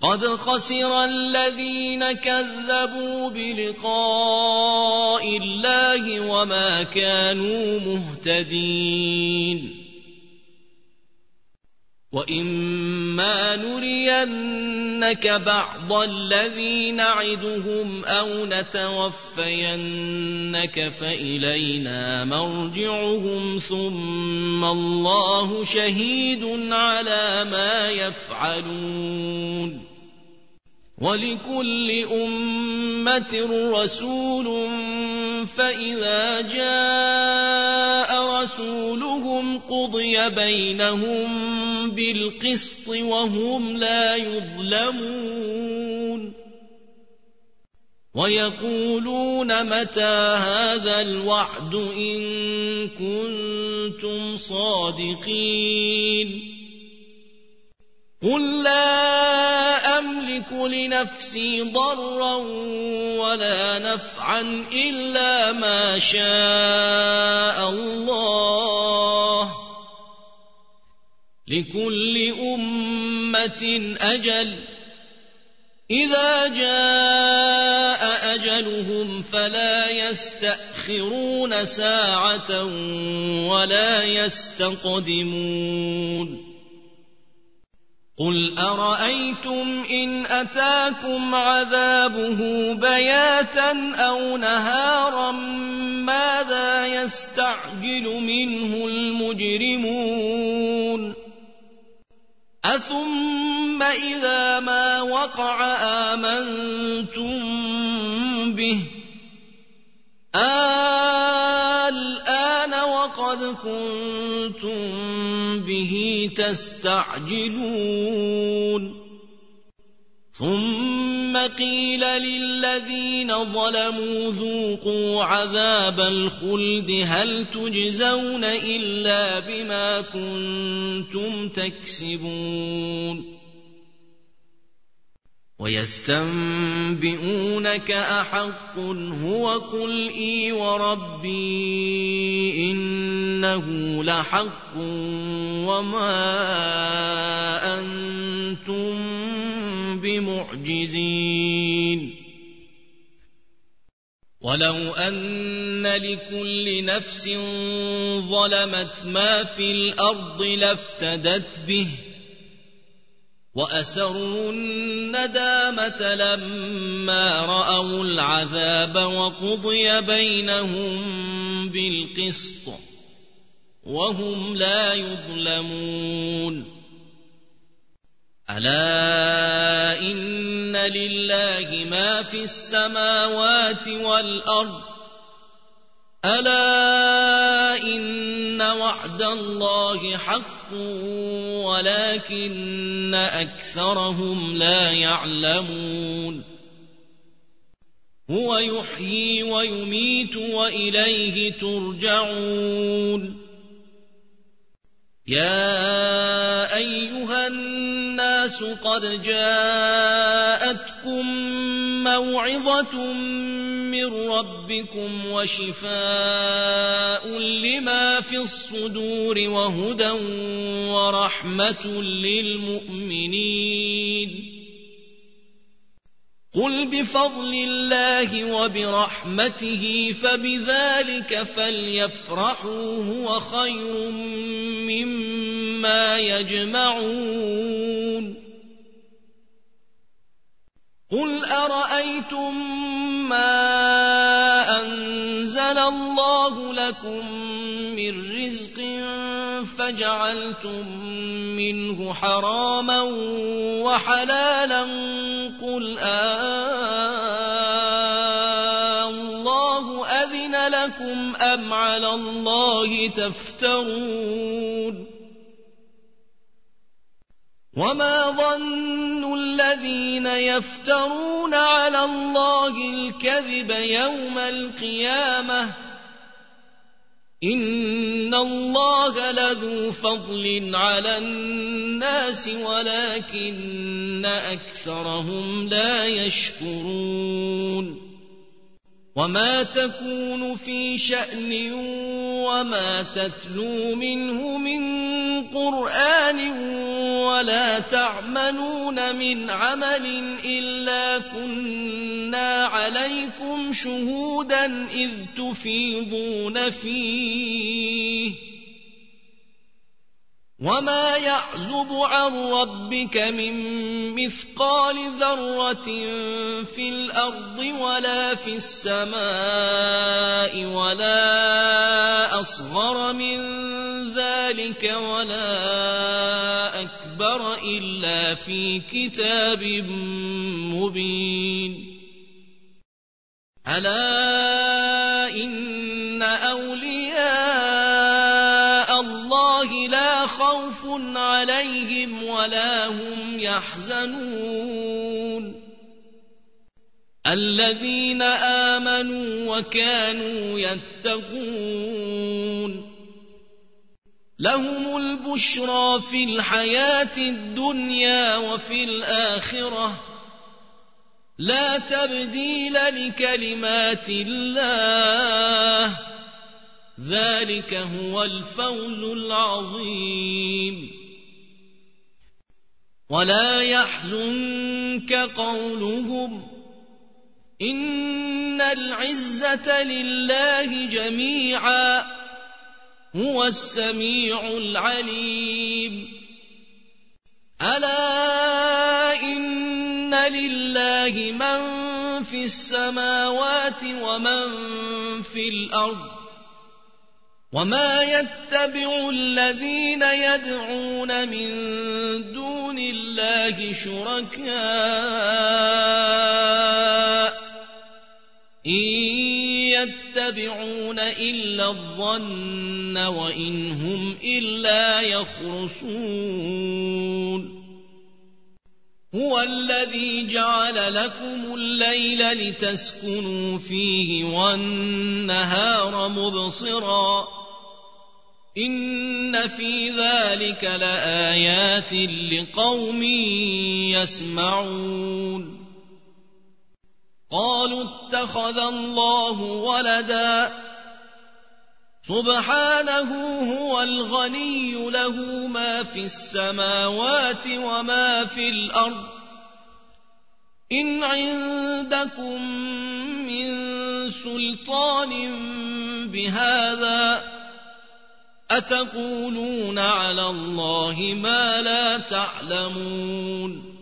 قد خسر الذين كذبوا بلقاء الله وما كانوا مهتدين وإما نرينك بعض الذي نعدهم أو نتوفينك فإلينا مرجعهم ثم الله شهيد على ما يفعلون ولكل أمة رسول فإذا جاء رسولهم قضي بينهم بالقسط وهم لا يظلمون ويقولون متى هذا الوعد إن كنتم صادقين قل لا أملك لنفسي ضرا ولا نفعا إلا ما شاء الله لكل أمة أجل إذا جاء أجلهم فلا يستأخرون ساعة ولا يستقدمون قل أرأيتم إن أتاكم عذابه بياتا أو نهارا ماذا يستعجل منه المجرمون أثم إذا ما وقع آمنتم به الآن وقد كنتم به تستعجلون ثم قيل للذين ظلموا ذوقوا عذاب الخلد هل تجزون إلا بما كنتم تكسبون ويستنبئونك أحق هو قل إي وربي إنه لحق وما أنتم بمعجزين ولو أن لكل نفس ظلمت ما في الأرض لافتدت به وأسروا الندامة لما رأوا العذاب وقضي بينهم بالقسط وهم لا يظلمون ألا إن لله ما في السماوات والأرض ألا إن وعد الله حق ولكن أكثرهم لا يعلمون هو يحيي ويميت وإليه ترجعون يا أيها الناس قد جاءتكم موعظة من ربكم وشفاء لما في الصدور وهدى ورحمة للمؤمنين قل بفضل الله وبرحمته فبذلك فليفرحوا هو خير مما يجمعون قل أرأيتم ما أنزل الله لكم من رزق فجعلتم منه حراما وحلالا قل الله أذن لكم أم على الله تفترون وما ظن الذين يفترون على الله الكذب يوم القيامة إن الله لذو فضل على الناس ولكن أكثرهم لا يشكرون وما تكون في شأن وما تتلو منه من قرآن ولا تعملون من عمل إلا كنا عليكم شهودا إذ تفيضون فيه وما يعزب عن ربك من مثقال ذرة في الأرض ولا في السماء ولا أصغر من ذلك ولا أكبر إلا في كتاب مبين ألا إن أولياء الله لا خوف عليهم ولا هم يحزنون الذين آمنوا وكانوا يتقون لهم البشرى في الحياة الدنيا وفي الآخرة لا تبديل لكلمات الله ذلك هو الفوز العظيم ولا يحزنك قولهم إن العزة لله جميعا هو السميع العليم ألا إن لله من في السماوات ومن في الأرض وما يتبع الذين يدعون من دون الله شركاء إن يتبعون إلا الظن وإن هم إلا يخرصون هو الذي جعل لكم الليل لتسكنوا فيه والنهار مبصرا إن في ذلك لآيات لقوم يسمعون قالوا اتخذ الله ولدا سبحانه هو الغني له ما في السماوات وما في الأرض إن عندكم من سلطان بهذا أتقولون على الله ما لا تعلمون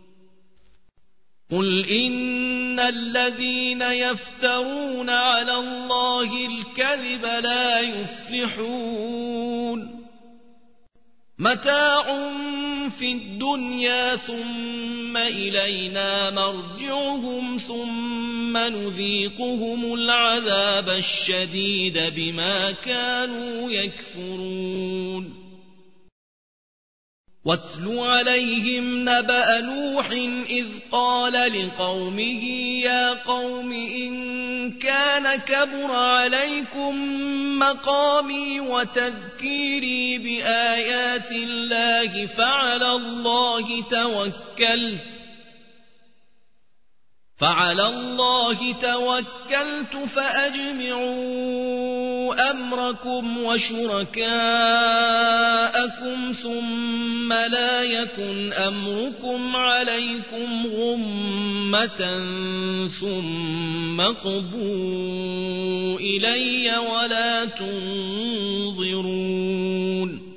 قل إن الذين يفترون على الله الكذب لا يفلحون متاع في الدنيا ثم إلينا مرجعهم ثم نذيقهم العذاب الشديد بما كانوا يكفرون واتل عليهم نبأ نوح إذ قال لقومه يا قوم إن كان كبر عليكم مقامي وتذكيري بآيات الله فعلى الله توكلت فأجمعوا أمركم وشركاءكم ثم لا يكن أمركم عليكم غمة ثم قضوا إلي ولا تنظرون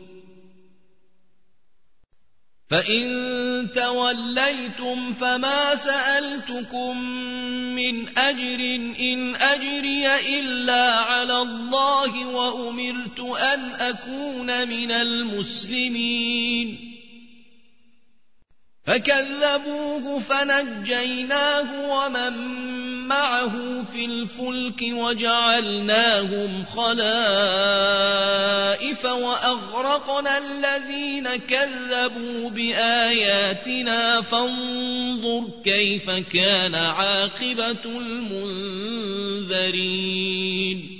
فإن توليتم فما سألتكم من أجر إن أجري إلا على الله وأمرت أن أكون من المسلمين فكذبوه فنجيناه ومن معه في الفلك وجعلناهم خلائف وأغرقنا الذين كذبوا بآياتنا فانظر كيف كان عاقبة المنذرين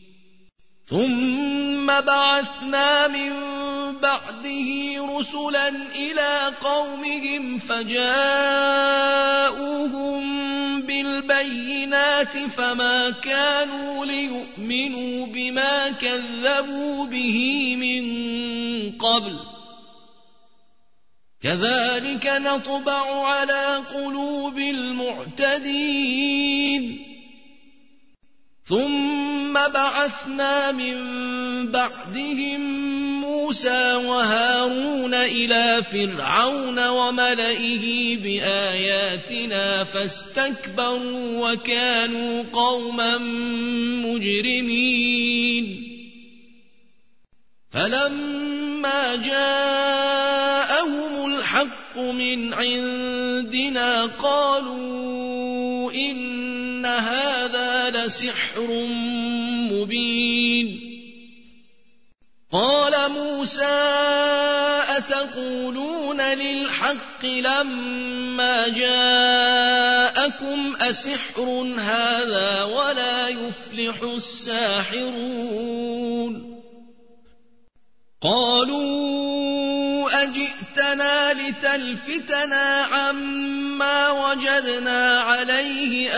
ثم بعثنا من بعده رسلا إلى قومهم فجاءوهم بالبينات فما كانوا ليؤمنوا بما كذبوا به من قبل كذلك نطبع على قلوب المعتدين ثم بعثنا من بعدهم موسى وهارون إلى فرعون وملئه بآياتنا فاستكبروا وكانوا قوما مجرمين فلما جاءهم الحق من عندنا قالوا إن هذا لسحر مبين قال موسى أتقولون للحق لما جاءكم أسحر هذا ولا يفلح الساحرون قالوا أجئتنا لتلفتنا عما وجدنا عليه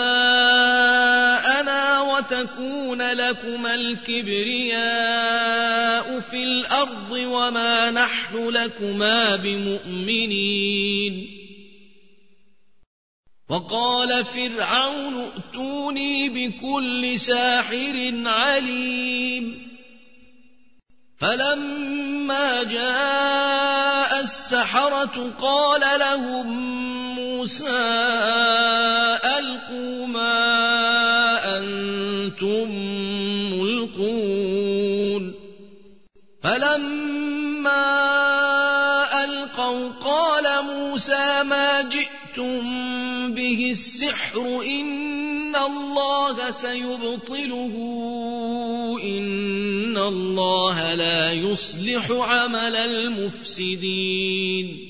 آباءنا وتكون لكما الكبرياء في الأرض وما نحن لكما بمؤمنين وقال فرعون ائتوني بكل ساحر عليم فلما جاء السحرة قال لهم موسى ألقوا ما أنتم ملقون فلما ألقوا قال موسى ما جئتم به السحر إن الله سيبطله إن الله لا يصلح عمل المفسدين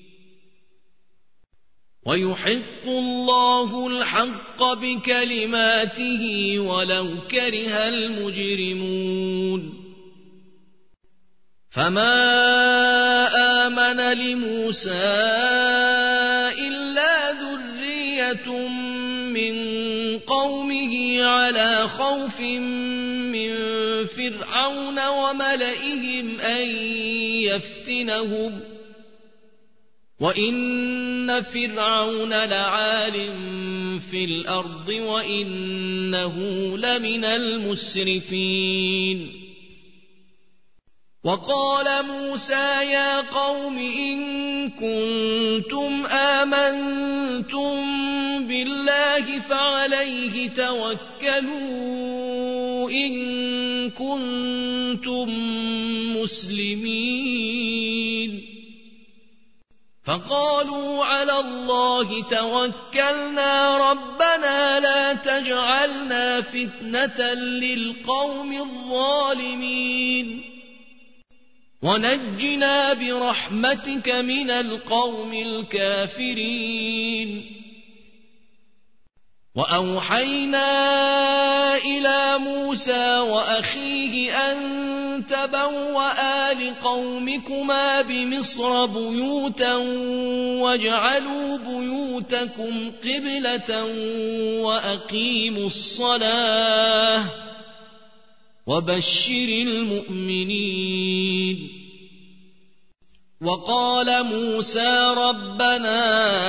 ويحق الله الحق بكلماته ولو كره المجرمون فما آمن لموسى إلا ذرية من قومه على خوف من فرعون وملئهم أن يفتنهم وإن فرعون لعال في الأرض وإنه لمن المسرفين وقال موسى يا قوم إن كنتم آمنتم بالله فعليه توكلوا إن كنتم مسلمين فقالوا على الله توكلنا ربنا لا تجعلنا فتنة للقوم الظالمين ونجنا برحمتك من القوم الكافرين وأوحينا إلى موسى وأخيه أن تبوأ لقومكما بمصر بيوتا واجعلوا بيوتكم قبلة وأقيموا الصلاة وبشر المؤمنين وقال موسى ربنا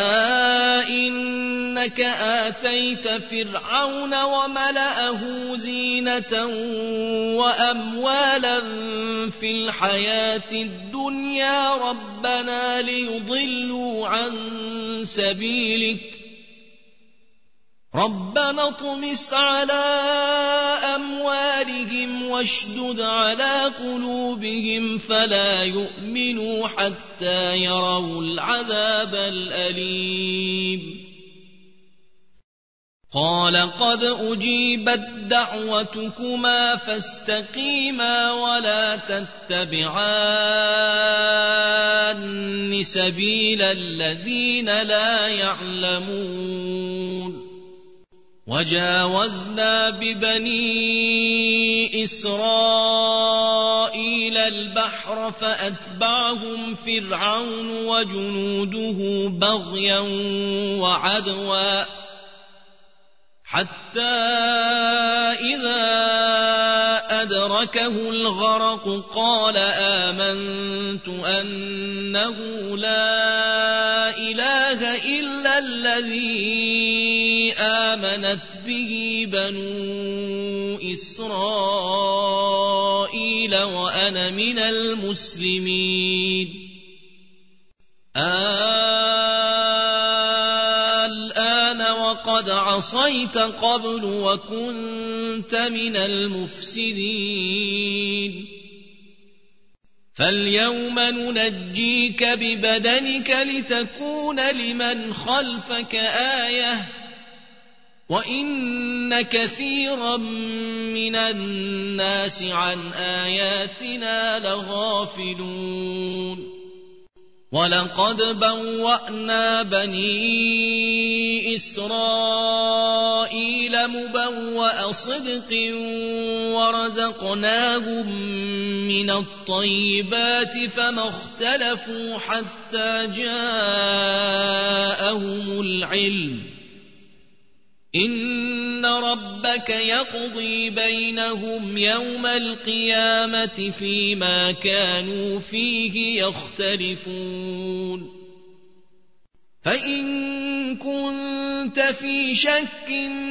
إنك آتيت فرعون وملأه زينة وأموالا في الحياة الدنيا ربنا ليضلوا عن سبيلك ربنا اطمس على أموالهم واشدد على قلوبهم فلا يؤمنوا حتى يروا العذاب الأليم قال قد أجيبت دعوتكما فاستقيما ولا تتبعان سبيل الذين لا يعلمون وجاوزنا ببني إسرائيل البحر فأتبعهم فرعون وجنوده بغيا وعدوا حتى إذا أدركه الغرق قال آمنت أنه لا إله إلا الذي آمنت به بنو إسرائيل وأنا من المسلمين الآن وقد عصيت قبل وكنت من المفسدين فاليوم ننجيك ببدنك لتكون لمن خلفك آية وإن كثيرا من الناس عن آياتنا لغافلون ولقد بوأنا بني إسرائيل مبوأ صدق ورزقناهم من الطيبات فما اختلفوا حتى جاءهم العلم إن ربك يقضي بينهم يوم القيامة فيما كانوا فيه يختلفون فإن كنت في شك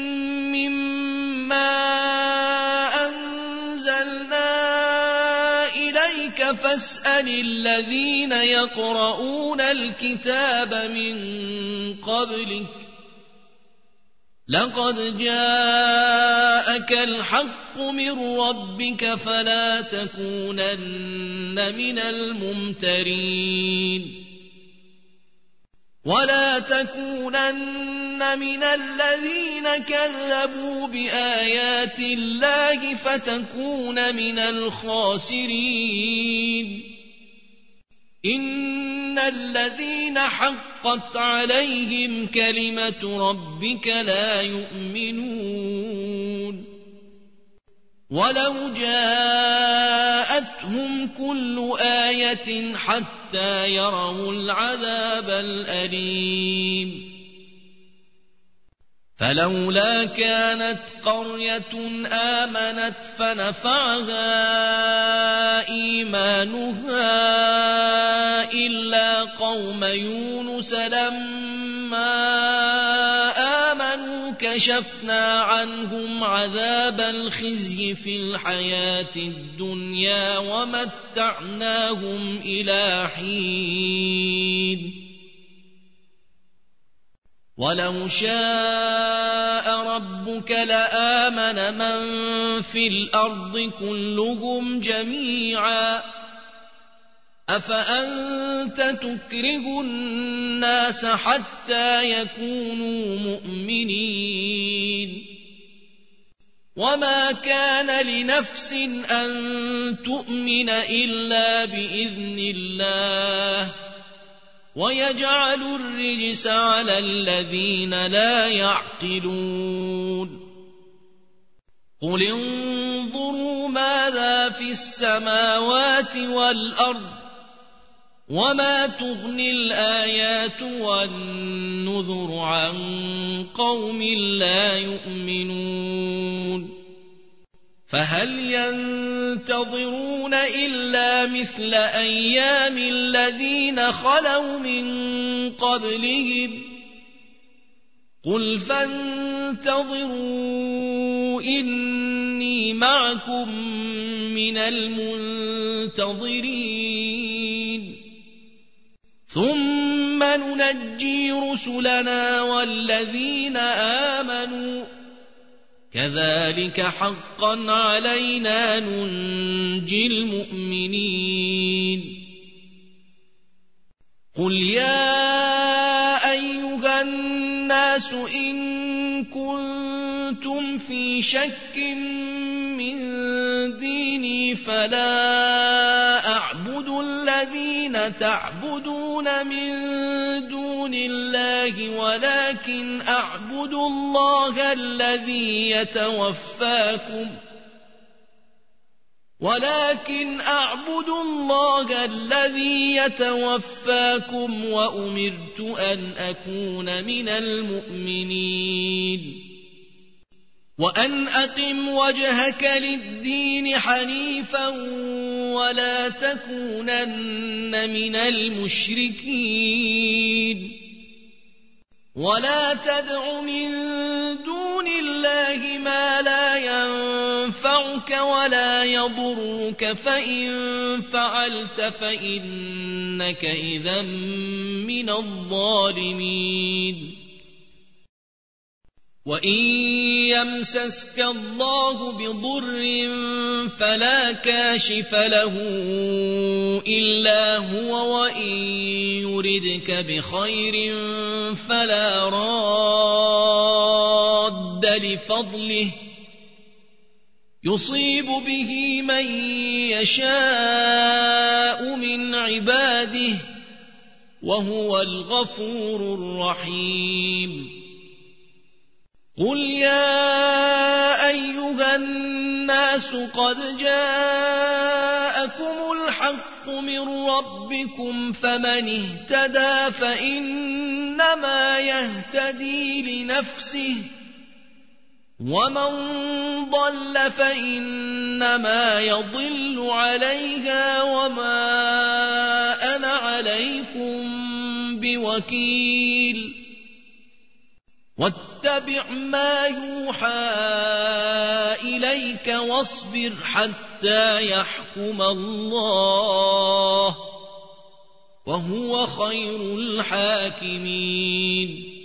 مما أنزلنا إليك فاسأل الذين يقرؤون الكتاب من قبلك لقد جاءك الحق من ربك فلا تكونن من الممترين ولا تكونن من الذين كذبوا بآيات الله فتكون من الخاسرين إن الذين حقت عليهم كلمة ربك لا يؤمنون ولو جاءتهم كل آية حتى يروا العذاب الأليم فلولا كانت قرية آمنت فنفعها إيمانها إلا قوم يونس لما آمنوا كشفنا عنهم عذاب الخزي في الحياة الدنيا ومتعناهم إلى حين ولو شاء ربك لآمن من في الأرض كلهم جميعا أفأنت تكره الناس حتى يكونوا مؤمنين وما كان لنفس أن تؤمن إلا بإذن الله ويجعل الرجس على الذين لا يعقلون قل انظروا ماذا في السماوات والأرض وما تغني الآيات والنذر عن قوم لا يؤمنون فهل ينتظرون إلا مثل أيام الذين خلوا من قبلهم قل فانتظروا إني معكم من المنتظرين ثم ننجي رسلنا والذين آمنوا كذلك حقا علينا ننجي المؤمنين قل يا أيها الناس إن كنتم في شك من ديني فلا أعبد الذين تعبدون من دون الله ولكن أعبد الله الذي يتوفاكم وأمرت أن أكون من المؤمنين وأن أقم وجهك للدين حنيفا ولا تكونن من المشركين ولا تدع من دون الله ما لا ينفعك ولا يضرك فإن فعلت فإنك إذا من الظالمين وإن يمسسك الله بضر فلا كاشف له إلا هو وإن يردك بخير فلا راد لفضله يصيب به من يشاء من عباده وهو الغفور الرحيم قل يا أيها الناس قد جاءكم الحق من ربكم فمن اهتدى فإنما يهتدي لنفسه ومن ضل فإنما يضل عليها وما أنا عليكم بوكيل واتبع ما يوحى إليك واصبر حتى يحكم الله وهو خير الحاكمين